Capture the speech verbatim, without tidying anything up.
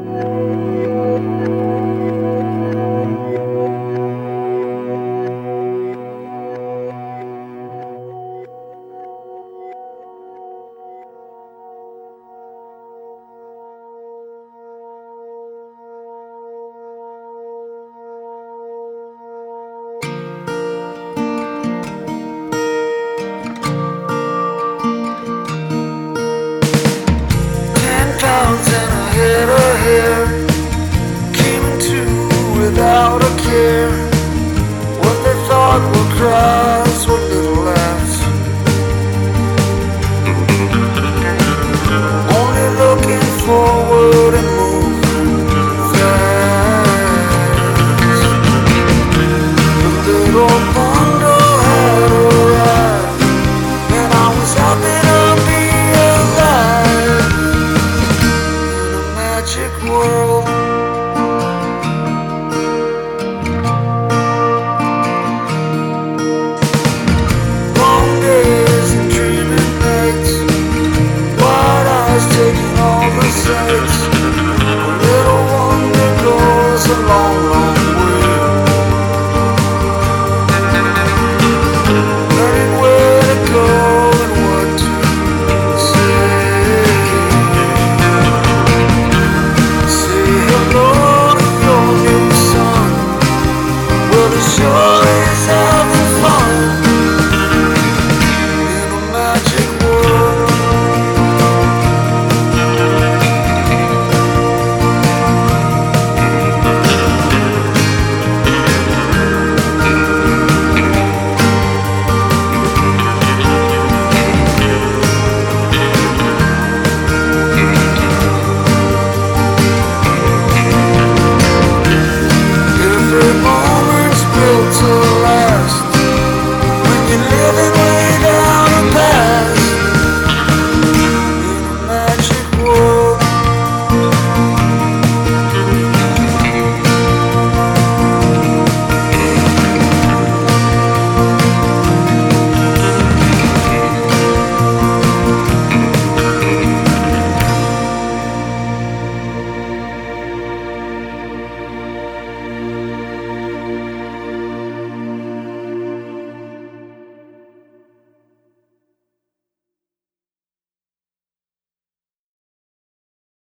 Pounds and a head of hair came into without a care. What they thought were cries were little laughs. Only looking forward and moving fast. The little bundle had arrived, and I was happy to be alive. Magic world. Long days and dreaming nights, wide eyes taking all the sights. A little one that goes along.